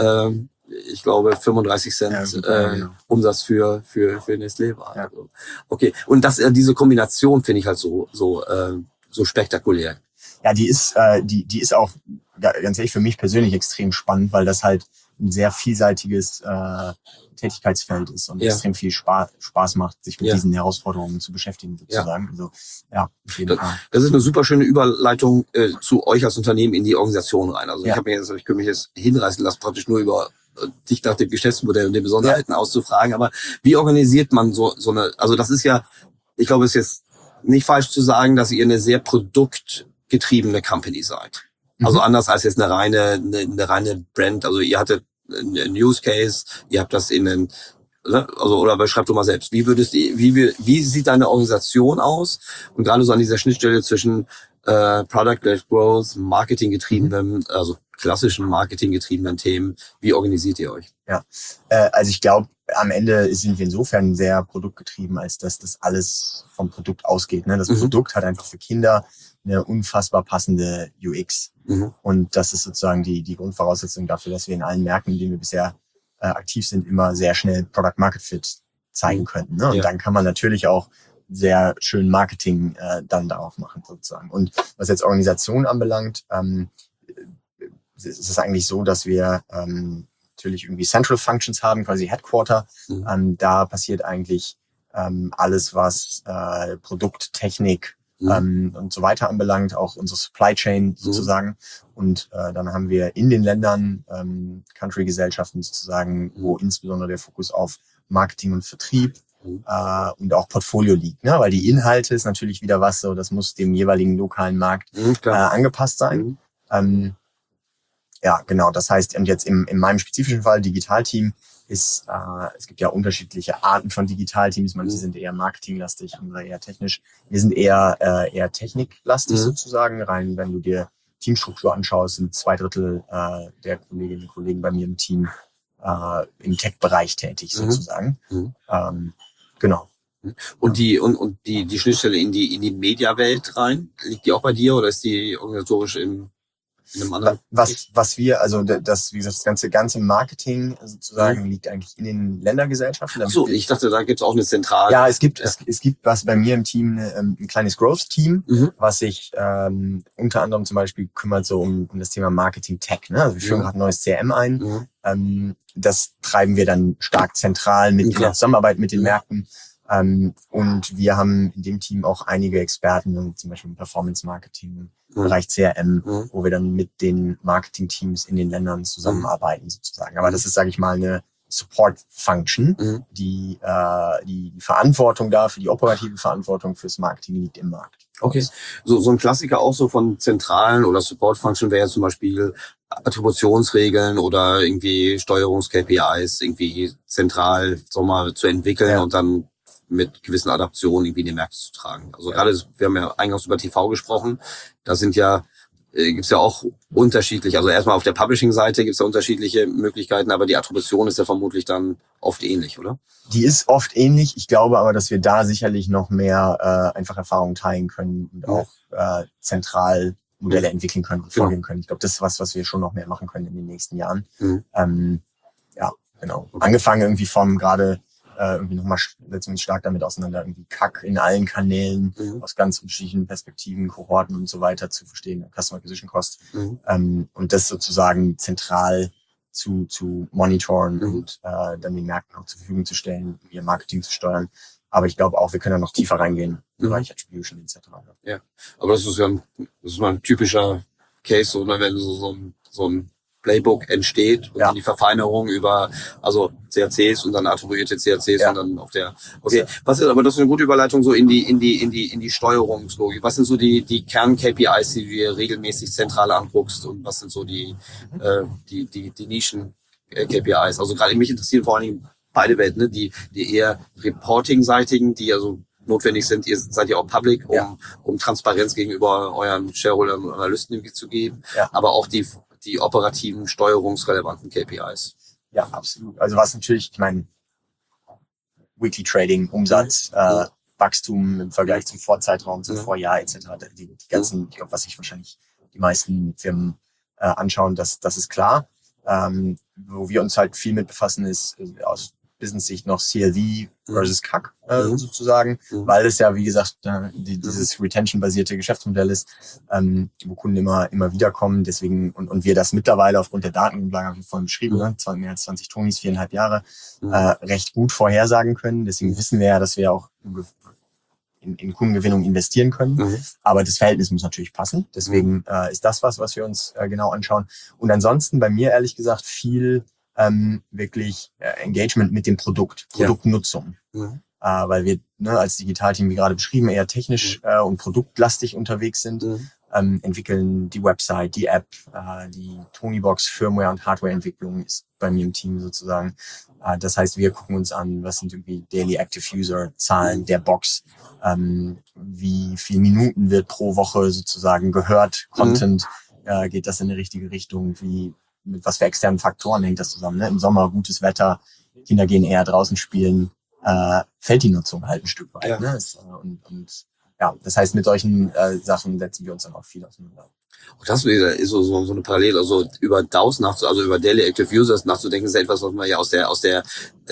Speaker 3: ich glaube, 35 Cent Umsatz für Nestlé war. Ja. Also, okay. Und diese Kombination finde ich halt so spektakulär.
Speaker 4: Ja, die ist auch, ganz ehrlich, für mich persönlich extrem spannend, weil das halt ein sehr vielseitiges Tätigkeitsfeld ist und extrem viel Spaß macht, sich mit diesen Herausforderungen zu beschäftigen, sozusagen. Also, auf jeden Fall.
Speaker 3: Das ist eine super schöne Überleitung zu euch als Unternehmen in die Organisation rein. Also ich könnte mich jetzt hinreißen lassen, praktisch nur über dich nach dem Geschäftsmodell und den Besonderheiten auszufragen. Aber wie organisiert man so eine, also das ist ja, ich glaube, es ist jetzt nicht falsch zu sagen, dass ihr eine sehr produktgetriebene Company seid. Also anders als jetzt eine reine Brand. Also ihr hattet einen Use Case, ihr habt das oder beschreib du mal selbst. Wie sieht deine Organisation aus? Und gerade so an dieser Schnittstelle zwischen Product-led Growth, Marketing-getriebenen, also klassischen Marketing-getriebenen Themen, wie organisiert ihr euch?
Speaker 4: Ja, also ich glaube, am Ende sind wir insofern sehr produktgetrieben, als dass das alles vom Produkt ausgeht. Ne? Das Produkt hat einfach für Kinder eine unfassbar passende UX. Und das ist sozusagen die Grundvoraussetzung dafür, dass wir in allen Märkten, in denen wir bisher aktiv sind, immer sehr schnell Product Market Fit zeigen können. Ne? Und dann kann man natürlich auch sehr schön Marketing dann darauf machen, sozusagen. Und was jetzt Organisation anbelangt, ist es eigentlich so, dass wir natürlich irgendwie Central Functions haben, quasi Headquarter. Da passiert eigentlich alles, was Produkttechnik und so weiter anbelangt, auch unsere Supply Chain sozusagen. Und dann haben wir in den Ländern Country-Gesellschaften sozusagen, wo insbesondere der Fokus auf Marketing und Vertrieb und auch Portfolio liegt, ne? Weil die Inhalte ist natürlich wieder was, so das muss dem jeweiligen lokalen Markt angepasst sein. Ja, genau. Das heißt, und jetzt in meinem spezifischen Fall, Digitalteam, es gibt ja unterschiedliche Arten von Digitalteams. Manche sind eher marketinglastig, andere eher technisch. Wir sind eher techniklastig sozusagen. Rein, wenn du dir Teamstruktur anschaust, sind 2/3 der Kolleginnen und Kollegen bei mir im Team im Tech-Bereich tätig sozusagen. Genau.
Speaker 3: Und die Schnittstelle in die Mediawelt rein, liegt die auch bei dir oder ist die organisatorisch in einem anderen?
Speaker 4: Was wir, also wie gesagt, das ganze Marketing sozusagen liegt eigentlich in den Ländergesellschaften.
Speaker 3: Ach so, ich dachte, da gibt's auch eine zentrale.
Speaker 4: Ja, es gibt was bei mir im Team ein kleines Growth-Team, was sich unter anderem zum Beispiel kümmert so um das Thema Marketing Tech. Ne? Also wir führen gerade ein neues CRM ein. Das treiben wir dann stark zentral in der Zusammenarbeit mit den Märkten. Und wir haben in dem Team auch einige Experten, zum Beispiel im Performance-Marketing, im Bereich CRM, wo wir dann mit den Marketing-Teams in den Ländern zusammenarbeiten sozusagen. Aber das ist, sage ich mal, eine Support-Function. Die Verantwortung dafür, die operative Verantwortung fürs Marketing liegt im Markt.
Speaker 3: Okay. So ein Klassiker auch so von zentralen oder Support-Function wäre ja zum Beispiel Attributionsregeln oder irgendwie Steuerungs-KPIs irgendwie zentral, zu entwickeln und dann mit gewissen Adaptionen irgendwie in die Märkte zu tragen. Also gerade, wir haben ja eingangs über TV gesprochen, da sind ja gibt's ja auch unterschiedlich, also erstmal auf der Publishing-Seite gibt's ja unterschiedliche Möglichkeiten, aber die Attribution ist ja vermutlich dann oft ähnlich, oder?
Speaker 4: Die ist oft ähnlich. Ich glaube aber, dass wir da sicherlich noch mehr einfach Erfahrungen teilen können und auch zentral Modelle entwickeln können und vorgehen können. Ich glaube, das ist was wir schon noch mehr machen können in den nächsten Jahren. Ja, genau. Okay. Angefangen irgendwie vom gerade irgendwie nochmal setzen wir uns stark damit auseinander, irgendwie CAC in allen Kanälen aus ganz unterschiedlichen Perspektiven, Kohorten und so weiter zu verstehen, Customer Acquisition Cost, und das sozusagen zentral zu monitoren und dann den Märkten auch zur Verfügung zu stellen, ihr Marketing zu steuern. Aber ich glaube auch, wir können da noch tiefer reingehen im Bereich Attribution etc.
Speaker 3: Ja, aber das ist mal ein typischer Case, oder wenn so ein Playbook entsteht und dann die Verfeinerung über, also CACs und dann attribuierte CACs und dann auf der, okay. Aber das ist eine gute Überleitung so in die Steuerungslogik. Was sind so die Kern-KPIs, die du dir regelmäßig zentral anguckst und was sind so die Nischen-KPIs? Also gerade mich interessieren vor allen Dingen beide Welten, ne? Die eher Reporting-seitigen, die also notwendig sind. Ihr seid ja auch public, um Transparenz gegenüber euren Shareholdern und Analysten irgendwie zu geben, aber auch die operativen, steuerungsrelevanten KPIs.
Speaker 4: Ja, absolut. Also was natürlich, ich meine, Weekly Trading, Umsatz, Wachstum im Vergleich zum Vorzeitraum, zum Vorjahr etc. Die ganzen, ich glaube, was sich wahrscheinlich die meisten Firmen anschauen, das ist klar. Wo wir uns halt viel mit befassen, ist aus Business-Sicht noch CLV versus CAC sozusagen, weil es ja, wie gesagt, dieses Retention-basierte Geschäftsmodell ist, wo Kunden immer wieder kommen. Deswegen, und wir das mittlerweile aufgrund der Datengrundlage, habe ich vorhin beschrieben, mehr als 20 Tonis, 4,5 Jahre, recht gut vorhersagen können. Deswegen wissen wir ja, dass wir auch in Kundengewinnung investieren können. Aber das Verhältnis muss natürlich passen. Deswegen ist das was wir uns genau anschauen. Und ansonsten bei mir ehrlich gesagt viel wirklich Engagement mit dem Produkt, Produktnutzung. Weil wir als Digitalteam, wie gerade beschrieben, eher technisch und produktlastig unterwegs sind, entwickeln die Website, die App, die Tonybox Firmware- und Hardwareentwicklung ist bei mir im Team sozusagen. Das heißt, wir gucken uns an, was sind irgendwie Daily Active User Zahlen der Box, wie viel Minuten wird pro Woche sozusagen gehört, Content, geht das in die richtige Richtung, mit was für externen Faktoren hängt das zusammen, ne? Im Sommer gutes Wetter, Kinder gehen eher draußen spielen, fällt die Nutzung halt ein Stück weit. Ne? Und das heißt, mit solchen Sachen setzen wir uns dann auch viel auseinander.
Speaker 3: Und das ist so eine Parallele, also über DAUs also über Daily Active Users nachzudenken, ist etwas, was man ja eher aus der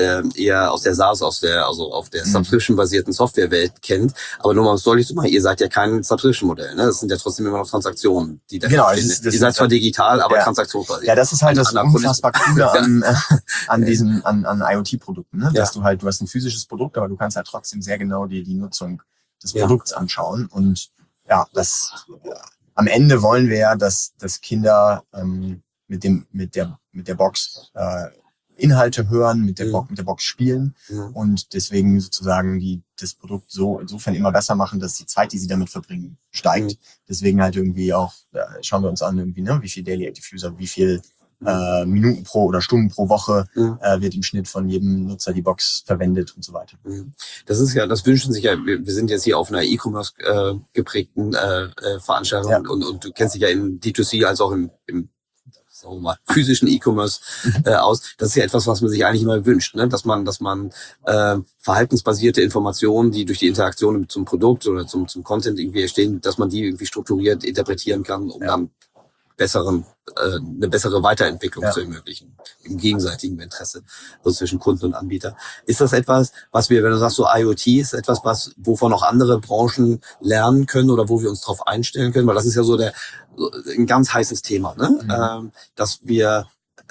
Speaker 3: SaaS, also auf der Subscription-basierten Softwarewelt kennt. Aber nur mal um es deutlich zu machen, ihr seid ja kein Subscription-Modell, ne? Das sind ja trotzdem immer noch Transaktionen, die da stehen. Ihr seid zwar digital, aber transaktionsbasiert.
Speaker 4: Ja, das ist halt das unfassbar Coole an IoT-Produkten, ne? Dass du hast ein physisches Produkt, aber du kannst halt trotzdem sehr genau dir die Nutzung des Produkts anschauen. Und am Ende wollen wir ja, dass Kinder mit der Box Inhalte hören, mit der Box spielen und deswegen sozusagen das Produkt so insofern immer besser machen, dass die Zeit, die sie damit verbringen, steigt. Deswegen halt irgendwie auch schauen wir uns an irgendwie, ne, wie viel Daily Active User, wie viel Minuten oder Stunden pro Woche wird im Schnitt von jedem Nutzer die Box verwendet und so weiter.
Speaker 3: Das wünschen sich ja, wir sind jetzt hier auf einer E-Commerce geprägten Veranstaltung und du kennst dich ja in D2C als auch im sagen wir mal, physischen E-Commerce aus. Das ist ja etwas, was man sich eigentlich immer wünscht, ne? Dass man verhaltensbasierte Informationen, die durch die Interaktion zum Produkt oder zum Content irgendwie entstehen, dass man die irgendwie strukturiert interpretieren kann, um dann eine bessere Weiterentwicklung zu ermöglichen, im gegenseitigen Interesse, also zwischen Kunden und Anbieter. Ist das etwas, was wir, wenn du sagst, so IoT, ist etwas, wovon auch andere Branchen lernen können oder wo wir uns darauf einstellen können? Weil das ist ja so ein ganz heißes Thema, ne? Dass wir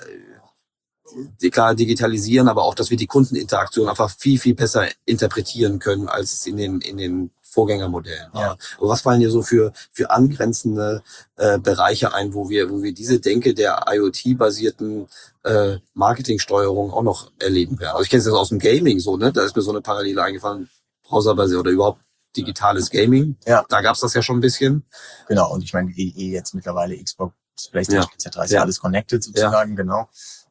Speaker 3: klar digitalisieren, aber auch, dass wir die Kundeninteraktion einfach viel, viel besser interpretieren können, als es in den Vorgängermodell war.
Speaker 4: Ja.
Speaker 3: Aber was fallen dir so für angrenzende Bereiche ein, wo wir diese Denke der IoT-basierten Marketingsteuerung auch noch erleben werden? Also ich kenne es jetzt aus dem Gaming so, ne? Da ist mir so eine Parallele eingefallen, browserbasiert oder überhaupt digitales Gaming.
Speaker 4: Ja.
Speaker 3: Da gab's das ja schon ein bisschen.
Speaker 4: Genau, und ich meine, jetzt mittlerweile Xbox, PlayStation etc. ist ja alles connected sozusagen, genau.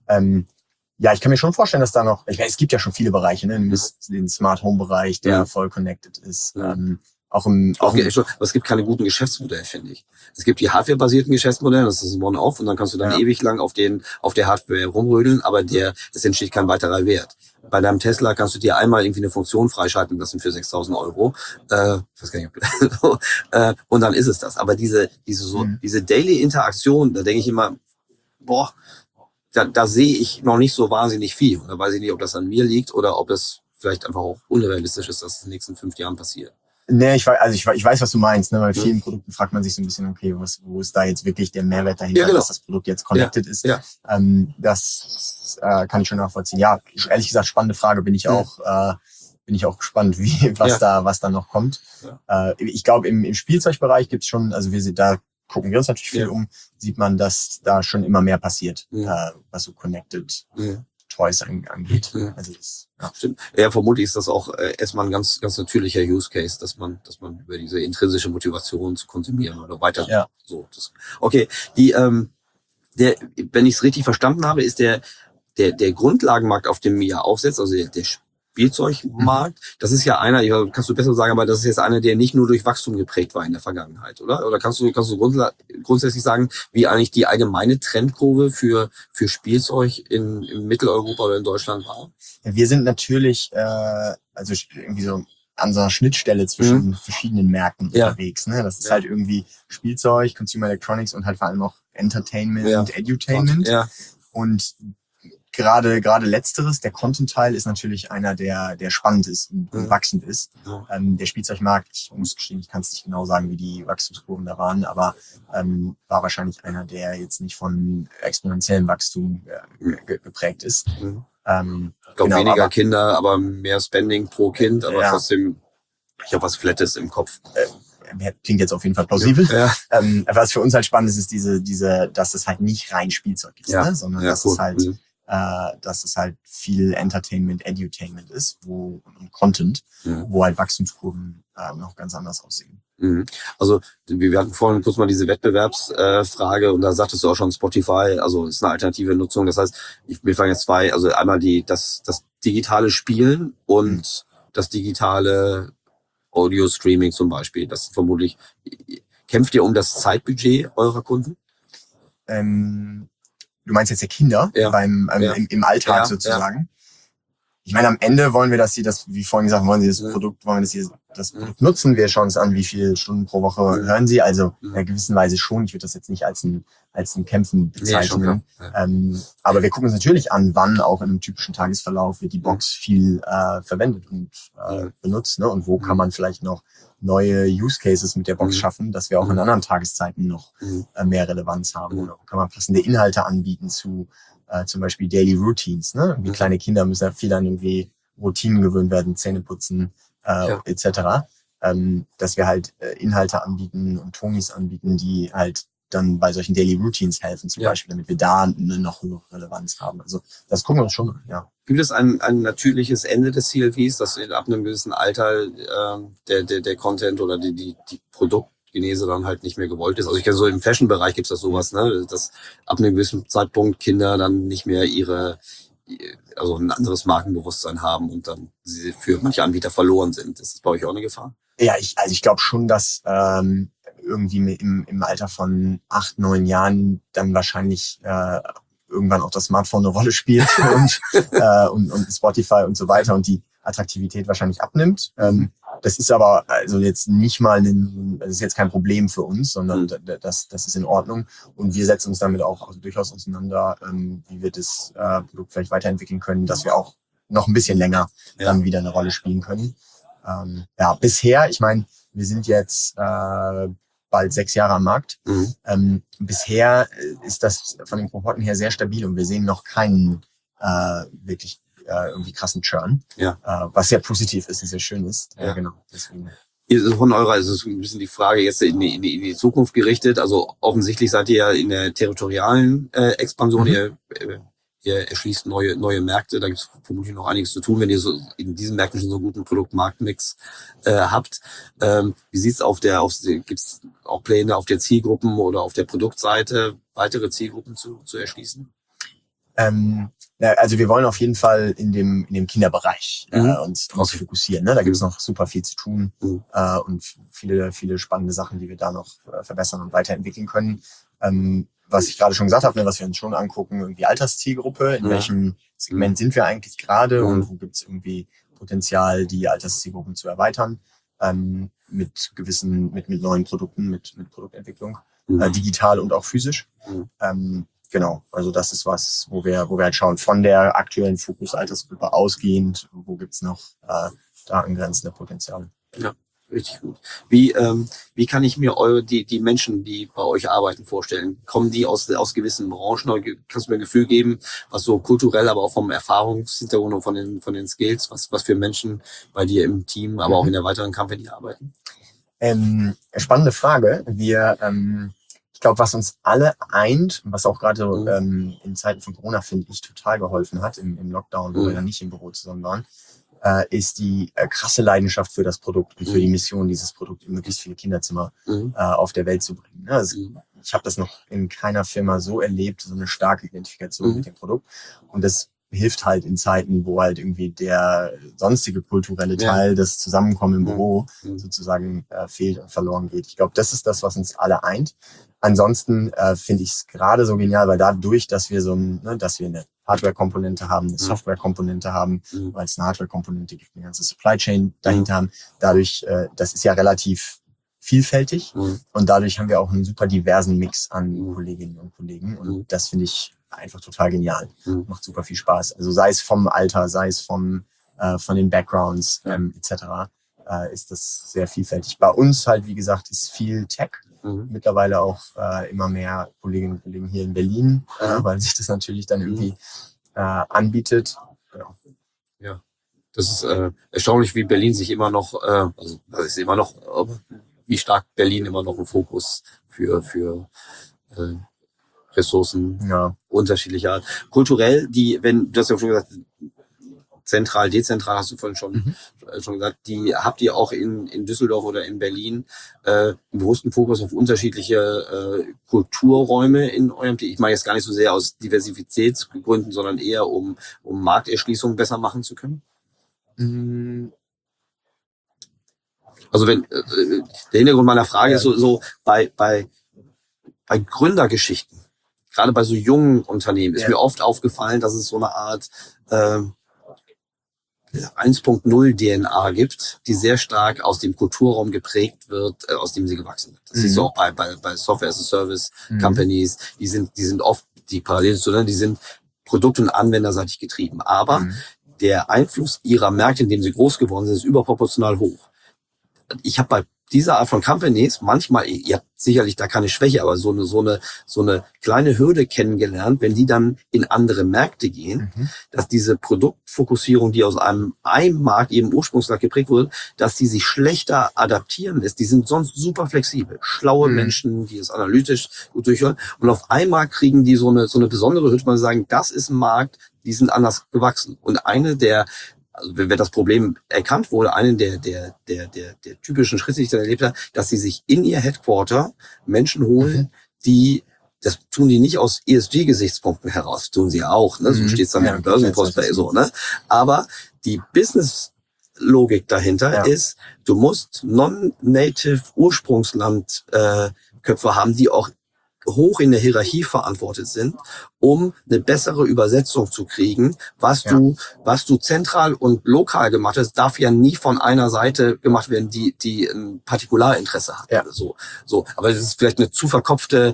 Speaker 4: Ja, ich kann mir schon vorstellen, dass da noch, ich meine, es gibt ja schon viele Bereiche, ne? Den Smart Home Bereich, der voll connected ist. Aber
Speaker 3: es gibt keine guten Geschäftsmodelle, finde ich. Es gibt die Hardware-basierten Geschäftsmodelle, das ist ein One-Off und dann kannst du dann ewig lang auf der Hardware rumrödeln, aber es entsteht kein weiterer Wert. Bei deinem Tesla kannst du dir einmal irgendwie eine Funktion freischalten lassen für 6.000 €. Ich weiß gar nicht, und dann ist es das. Aber diese Daily-Interaktion, da denke ich immer, boah, da sehe ich noch nicht so wahnsinnig viel. Und da weiß ich nicht, ob das an mir liegt oder ob es vielleicht einfach auch unrealistisch ist, dass es in den nächsten 5 Jahren passiert.
Speaker 4: Nee, ich weiß, was du meinst. Ne? Bei vielen Produkten fragt man sich so ein bisschen, okay, wo ist da jetzt wirklich der Mehrwert dahinter, dass das Produkt jetzt connected ist?
Speaker 3: Ja.
Speaker 4: Das kann ich schon nachvollziehen. Ja, ehrlich gesagt, spannende Frage. Bin ich auch gespannt, was da noch kommt. Ja. Ich glaube, im Spielzeugbereich gibt's schon, also da gucken wir uns natürlich viel sieht man, dass da schon immer mehr passiert, was so connected Toys angeht. Also
Speaker 3: stimmt. Ja, vermutlich ist das auch erstmal ein ganz, ganz natürlicher Use Case, dass man über diese intrinsische Motivation zu konsumieren oder weiter so. Okay, wenn ich es richtig verstanden habe, ist der Grundlagenmarkt, auf dem ihr aufsetzt, also der Spielzeugmarkt, das ist ja einer, kannst du besser sagen, aber das ist jetzt einer, der nicht nur durch Wachstum geprägt war in der Vergangenheit, oder? Oder kannst du grundsätzlich sagen, wie eigentlich die allgemeine Trendkurve für Spielzeug in Mitteleuropa oder in Deutschland war?
Speaker 4: Ja, wir sind natürlich also irgendwie so an so einer Schnittstelle zwischen verschiedenen Märkten unterwegs. Ne? Das ist halt irgendwie Spielzeug, Consumer Electronics und halt vor allem auch Entertainment und Edutainment.
Speaker 3: Ja.
Speaker 4: Und gerade letzteres, der Content-Teil, ist natürlich einer, der spannend ist und wachsend ist.
Speaker 3: Ja.
Speaker 4: Der Spielzeugmarkt, ich muss gestehen, ich kann es nicht genau sagen, wie die Wachstumskurven da waren, aber war wahrscheinlich einer, der jetzt nicht von exponentiellem Wachstum geprägt ist.
Speaker 3: Ich glaube, weniger Kinder, aber mehr Spending pro Kind, aber trotzdem, ich habe was Flattes im Kopf.
Speaker 4: Klingt jetzt auf jeden Fall plausibel.
Speaker 3: Ja.
Speaker 4: Was für uns halt spannend ist dass es halt nicht rein Spielzeug ist, ne? Sondern dass es halt viel Entertainment, Edutainment ist, und Content, wo halt Wachstumskurven noch ganz anders aussehen.
Speaker 3: Also wir hatten vorhin kurz mal diese Wettbewerbsfrage und da sagtest du auch schon Spotify, also ist eine alternative Nutzung. Das heißt, mir fallen jetzt zwei, also einmal das digitale Spielen und das digitale Audio-Streaming zum Beispiel. Das vermutlich, kämpft ihr um das Zeitbudget eurer Kunden?
Speaker 4: Du meinst jetzt der Kinder im Alltag sozusagen? Ja. Ich meine, am Ende wollen wir, dass sie das, wie vorhin gesagt, Produkt nutzen. Wir schauen uns an, wie viele Stunden pro Woche hören sie. Also in einer gewissen Weise schon. Ich würde das jetzt nicht als ein Kämpfen bezeichnen. Aber wir gucken uns natürlich an, wann auch in einem typischen Tagesverlauf wird die Box viel verwendet und benutzt. Ne? Und wo kann man vielleicht noch neue Use Cases mit der Box schaffen, dass wir auch in anderen Tageszeiten noch mehr Relevanz haben. Oder kann man passende Inhalte anbieten zu zum Beispiel Daily Routines. Ne? Wie kleine Kinder müssen ja viel an irgendwie Routinen gewöhnt werden, Zähne putzen etc. Dass wir halt Inhalte anbieten und Tonis anbieten, die halt dann bei solchen Daily Routines helfen, zum Beispiel, damit wir da eine noch höhere Relevanz haben. Also das gucken wir uns schon an, ja.
Speaker 3: Gibt es ein natürliches Ende des CLVs, dass ab einem gewissen Alter der Content oder die Produktgenese dann halt nicht mehr gewollt ist? Also ich kenne so im Fashion-Bereich gibt's das sowas, ne, dass ab einem gewissen Zeitpunkt Kinder dann nicht mehr also ein anderes Markenbewusstsein haben und dann sie für manche Anbieter verloren sind. Ist das bei euch auch eine Gefahr?
Speaker 4: Ja, ich glaube schon, dass irgendwie im Alter von 8, 9 Jahren dann wahrscheinlich irgendwann auch das Smartphone eine Rolle spielt und Spotify und so weiter und die Attraktivität wahrscheinlich abnimmt. Das ist aber also jetzt nicht mal das ist jetzt kein Problem für uns, sondern das ist in Ordnung. Und wir setzen uns damit auch durchaus auseinander, wie wir das Produkt vielleicht weiterentwickeln können, dass wir auch noch ein bisschen länger dann wieder eine Rolle spielen können. Bisher, ich meine, wir sind jetzt bald 6 Jahre am Markt. Bisher ist das von den Kohorten her sehr stabil und wir sehen noch keinen wirklich irgendwie krassen Churn, was sehr positiv ist und sehr schön ist. Ja, genau. Deswegen.
Speaker 3: Von eurer ist es ein bisschen die Frage jetzt in die Zukunft gerichtet. Also offensichtlich seid ihr ja in der territorialen Expansion. Ihr erschließt neue Märkte. Da gibt es vermutlich noch einiges zu tun, wenn ihr so in diesen Märkten schon so einen guten Produkt-Markt-Mix habt. Wie sieht's gibt's auch Pläne auf der Zielgruppen oder auf der Produktseite, weitere Zielgruppen zu erschließen?
Speaker 4: Also wir wollen auf jeden Fall in dem Kinderbereich uns fokussieren. Ne? Da gibt es noch super viel zu tun und viele spannende Sachen, die wir da noch verbessern und weiterentwickeln können. Was ich gerade schon gesagt habe, ne, was wir uns schon angucken, irgendwie Alterszielgruppe, in welchem Segment sind wir eigentlich gerade und wo gibt es irgendwie Potenzial, die Alterszielgruppen zu erweitern, mit neuen Produkten, mit Produktentwicklung, digital und auch physisch. Genau, also das ist was, wo wir halt schauen, von der aktuellen Fokus-Altersgruppe ausgehend, wo gibt's noch da angrenzende Potenziale.
Speaker 3: Ja, richtig gut. Wie kann ich mir die Menschen, die bei euch arbeiten, vorstellen? Kommen die aus gewissen Branchen? Oder kannst du mir ein Gefühl geben, was so kulturell, aber auch vom Erfahrungshintergrund und von den Skills, was für Menschen bei dir im Team, aber auch in der weiteren Company arbeiten?
Speaker 4: Spannende Frage. Ich glaube, was uns alle eint, was auch gerade in Zeiten von Corona, finde ich, total geholfen hat, im Lockdown, wo wir dann nicht im Büro zusammen waren, ist die krasse Leidenschaft für das Produkt und für die Mission, dieses Produkt in möglichst viele Kinderzimmer auf der Welt zu bringen. Also, ich habe das noch in keiner Firma so erlebt, so eine starke Identifikation mit dem Produkt. Und das hilft halt in Zeiten, wo halt irgendwie der sonstige kulturelle Teil, das Zusammenkommen im Büro sozusagen fehlt und verloren geht. Ich glaube, das ist das, was uns alle eint. Ansonsten finde ich es gerade so genial, weil dadurch, dass wir dass wir eine Hardware-Komponente haben, eine Software-Komponente haben, weil es eine Hardware-Komponente gibt, eine ganze Supply Chain dahinter haben. Dadurch, das ist ja relativ vielfältig und dadurch haben wir auch einen super diversen Mix an Kolleginnen und Kollegen und das finde ich einfach total genial. Macht super viel Spaß. Also sei es vom Alter, sei es von den Backgrounds etc. Ist das sehr vielfältig. Bei uns halt, wie gesagt, ist viel Tech. Mittlerweile auch immer mehr Kolleginnen und Kollegen hier in Berlin, weil sich das natürlich dann irgendwie anbietet. Genau.
Speaker 3: Ja, das ist erstaunlich, wie Berlin sich immer noch, wie stark Berlin immer noch ein Fokus für Ressourcen unterschiedlicher Art. Kulturell, du hast ja schon gesagt, zentral, dezentral hast du vorhin schon gesagt, habt ihr auch in Düsseldorf oder in Berlin einen bewussten Fokus auf unterschiedliche Kulturräume in eurem Team? Ich meine jetzt gar nicht so sehr aus Diversitätsgründen, sondern eher um Markterschließung besser machen zu können? Also der Hintergrund meiner Frage ist so bei Gründergeschichten, gerade bei so jungen Unternehmen, ist mir oft aufgefallen, dass es so eine Art 1.0 DNA gibt, die sehr stark aus dem Kulturraum geprägt wird, aus dem sie gewachsen sind. Das ist so auch bei Software as a Service Companies, die sind oft die Parallelen zu, die sind produkt- und anwenderseitig getrieben. Aber der Einfluss ihrer Märkte, in denen sie groß geworden sind, ist überproportional hoch. Ich habe bei dieser Art von Companies manchmal, ihr habt sicherlich da keine Schwäche, aber so eine kleine Hürde kennengelernt, wenn die dann in andere Märkte gehen, dass diese Produktfokussierung, die aus einem Markt, ihrem Ursprungsland geprägt wurde, dass die sich schlechter adaptieren lässt. Die sind sonst super flexibel, schlaue Menschen, die es analytisch gut durchhören. Und auf einmal kriegen die so eine besondere Hürde, man sagen, das ist ein Markt, die sind anders gewachsen. Und also wenn das Problem erkannt wurde, einen der typischen Schritte, die ich dann erlebt habe, dass sie sich in ihr Headquarter Menschen holen, das tun die nicht aus ESG-Gesichtspunkten heraus, tun sie auch, ne? So steht es dann im Börsenprospekt so, ne? Aber die Business-Logik dahinter ist, du musst non-native Ursprungsland-Köpfe haben, die auch hoch in der Hierarchie verantwortet sind, um eine bessere Übersetzung zu kriegen. Was du zentral und lokal gemacht hast, darf ja nie von einer Seite gemacht werden, die ein Partikularinteresse hat. Ja. So. Aber das ist vielleicht eine zu verkopfte...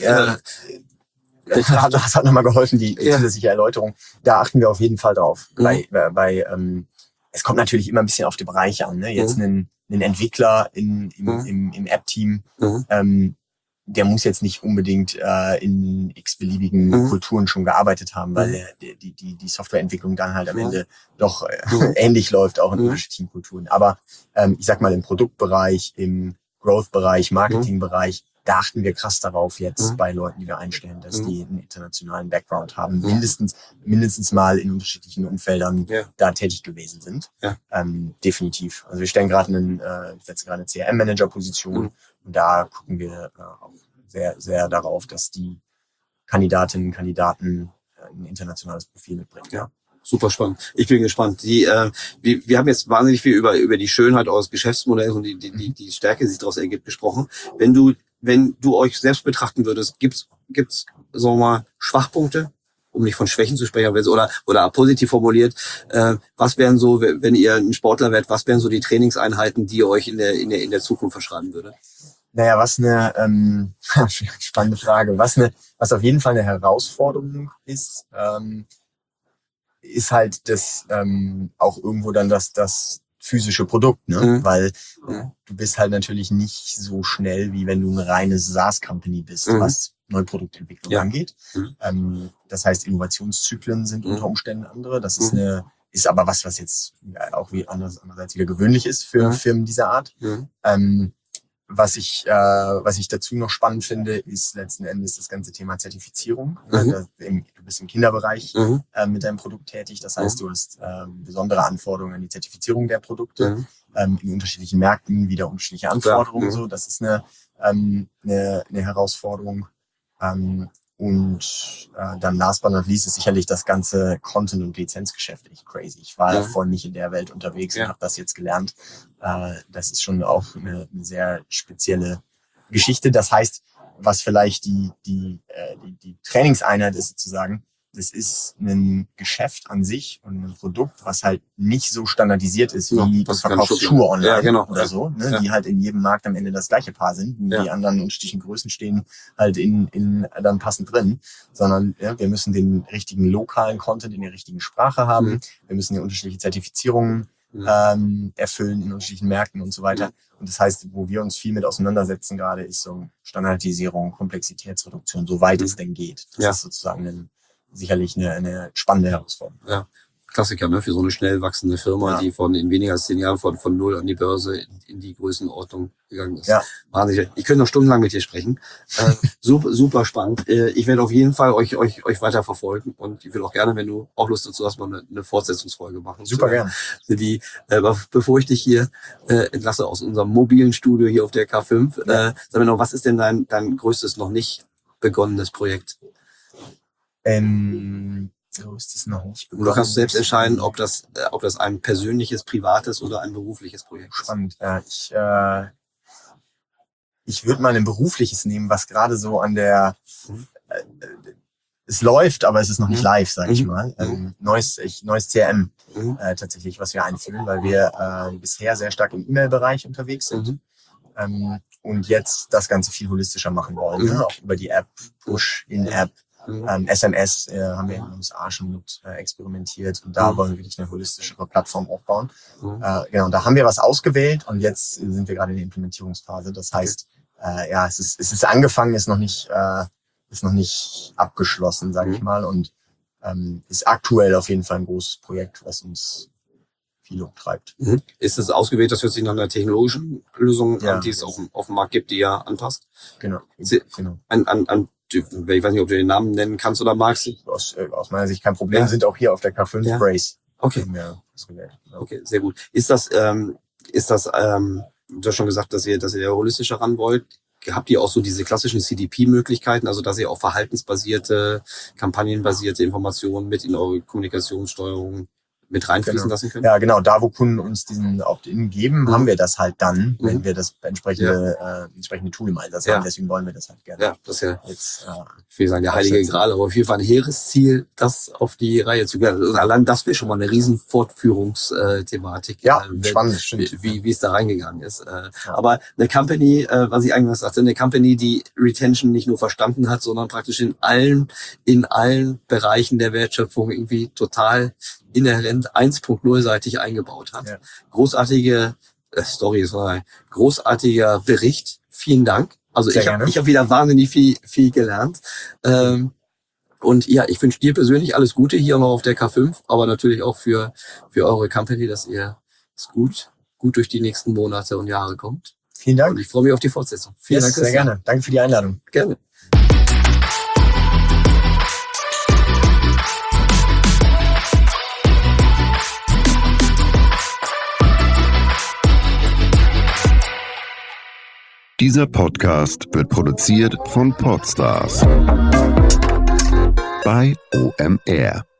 Speaker 4: Das hat nochmal geholfen, die zusätzliche Erläuterung. Da achten wir auf jeden Fall drauf. Es kommt natürlich immer ein bisschen auf die Bereiche an. Ne? Jetzt einen Entwickler im App-Team, der muss jetzt nicht unbedingt in x-beliebigen Kulturen schon gearbeitet haben, weil die Softwareentwicklung dann halt am Ende doch ähnlich läuft, auch in unterschiedlichen Kulturen. Aber ich sag mal, im Produktbereich, im Growth-Bereich, Marketing-Bereich, da achten wir krass darauf jetzt bei Leuten, die wir einstellen, dass die einen internationalen Background haben, mindestens mal in unterschiedlichen Umfeldern da tätig gewesen sind. Ja. Definitiv. Also wir stellen setzen gerade eine CRM-Manager-Position und da gucken wir auch sehr, sehr darauf, dass die Kandidatinnen und Kandidaten ein internationales Profil mitbringen.
Speaker 3: Ja. Super spannend. Ich bin gespannt. Wir haben jetzt wahnsinnig viel über die Schönheit eures Geschäftsmodells und die Stärke, die sich daraus ergibt, gesprochen. Wenn du euch selbst betrachten würdest, gibt's sagen wir mal Schwachpunkte, um nicht von Schwächen zu sprechen, oder positiv formuliert, was wären so, wenn ihr ein Sportler wärt, was wären so die Trainingseinheiten, die ihr euch in der Zukunft verschreiben würde?
Speaker 4: Naja, was eine spannende Frage. Was auf jeden Fall eine Herausforderung ist halt das auch irgendwo dann das physische Produkt, ne? Weil du bist halt natürlich nicht so schnell, wie wenn du eine reine SaaS-Company bist, was Neuproduktentwicklung angeht. Das heißt, Innovationszyklen sind unter Umständen andere. Das ist aber was jetzt auch andererseits wieder gewöhnlich ist für Firmen dieser Art. Was ich dazu noch spannend finde, ist letzten Endes das ganze Thema Zertifizierung. Du bist im Kinderbereich mit deinem Produkt tätig. Das heißt, du hast besondere Anforderungen an die Zertifizierung der Produkte in unterschiedlichen Märkten, wieder unterschiedliche Anforderungen. So, das ist eine Herausforderung. Und dann last but not least ist sicherlich das ganze Content- und Lizenzgeschäft echt crazy. Ich war davor nicht in der Welt unterwegs und habe das jetzt gelernt. Das ist schon auch eine sehr spezielle Geschichte. Das heißt, was vielleicht die Trainingseinheit ist sozusagen, das ist ein Geschäft an sich und ein Produkt, was halt nicht so standardisiert ist wie das verkaufst Schuhe online oder so, ne? Die halt in jedem Markt am Ende das gleiche Paar sind. Und die anderen unterschiedlichen Größen stehen halt in dann passend drin, sondern wir müssen den richtigen lokalen Content in der richtigen Sprache haben. Wir müssen die unterschiedliche Zertifizierungen erfüllen in unterschiedlichen Märkten und so weiter. Und das heißt, wo wir uns viel mit auseinandersetzen gerade, ist so Standardisierung, Komplexitätsreduktion, soweit es denn geht. Das ist sozusagen sicherlich eine spannende Herausforderung.
Speaker 3: Ja, Klassiker, ne? Für so eine schnell wachsende Firma, die in weniger als 10 Jahren von null an die Börse in die Größenordnung gegangen ist. Ja. Wahnsinnig. Ich könnte noch stundenlang mit dir sprechen. Super spannend. Ich werde auf jeden Fall euch weiter verfolgen und ich will auch gerne, wenn du auch Lust dazu hast, mal eine Fortsetzungsfolge machen.
Speaker 4: Super gerne.
Speaker 3: Bevor ich dich hier entlasse aus unserem mobilen Studio hier auf der K5, sag mir noch, was ist denn dein größtes noch nicht begonnenes Projekt?
Speaker 4: So ist es noch nicht.
Speaker 3: Du kannst selbst entscheiden, ob das ein persönliches, privates oder ein berufliches Projekt ist.
Speaker 4: Spannend. Ich würde mal ein berufliches nehmen, was gerade so an der es läuft, aber es ist noch nicht live, sage ich mal. Neues CRM tatsächlich, was wir einführen, weil wir bisher sehr stark im E-Mail-Bereich unterwegs sind. Und jetzt das Ganze viel holistischer machen wollen. Ne? Auch über die App, Push in App. SMS haben wir in den USA schon mit experimentiert und da wollen wir wirklich eine holistischere Plattform aufbauen. Genau, da haben wir was ausgewählt und jetzt sind wir gerade in der Implementierungsphase. Das heißt, es ist angefangen, ist noch nicht abgeschlossen, sage ich mal, und ist aktuell auf jeden Fall ein großes Projekt, was uns viel umtreibt.
Speaker 3: Ist es ausgewählt, das hört sich nach einer technologischen Lösung an, die es auf dem Markt gibt, die ihr anpasst?
Speaker 4: Genau.
Speaker 3: Ich weiß nicht, ob du den Namen nennen kannst oder magst.
Speaker 4: Aus meiner Sicht kein Problem, sind auch hier auf der K5 Brace.
Speaker 3: Okay. Okay, sehr gut. Ist das, du hast schon gesagt, dass ihr holistischer ran wollt. Habt ihr auch so diese klassischen CDP-Möglichkeiten, also dass ihr auch verhaltensbasierte, kampagnenbasierte Informationen mit in eure Kommunikationssteuerung mit reinfließen lassen können?
Speaker 4: Ja, genau. Da, wo Kunden uns diesen Opt-in geben, haben wir das halt dann, wenn wir das entsprechende Tool im Einsatz haben. Deswegen wollen wir das halt gerne.
Speaker 3: Ja, das ist ja jetzt, ich will sagen, der heilige Gral, aber auf jeden Fall ein hehres Ziel, das auf die Reihe zu gehen. Also allein das wäre schon mal eine riesen Fortführungsthematik.
Speaker 4: Ja, spannend, stimmt.
Speaker 3: Wie es da reingegangen ist. Aber eine Company, was ich eigentlich sagte, eine Company, die Retention nicht nur verstanden hat, sondern praktisch in allen Bereichen der Wertschöpfung irgendwie total inhärent 1.0-seitig eingebaut hat. Ja. Großartige Story, großartiger Bericht. Vielen Dank. Also
Speaker 4: Sehr
Speaker 3: ich
Speaker 4: gerne.
Speaker 3: hab wieder wahnsinnig viel gelernt. Und ja, ich wünsche dir persönlich alles Gute hier noch auf der K5, aber natürlich auch für eure Company, dass ihr es gut durch die nächsten Monate und Jahre kommt.
Speaker 4: Vielen Dank.
Speaker 3: Und ich freue mich auf die Fortsetzung. Vielen Dank,
Speaker 4: Sehr
Speaker 3: Christian.
Speaker 4: gerne. Danke für die Einladung.
Speaker 3: Gerne.
Speaker 5: Dieser Podcast wird produziert von Podstars bei OMR.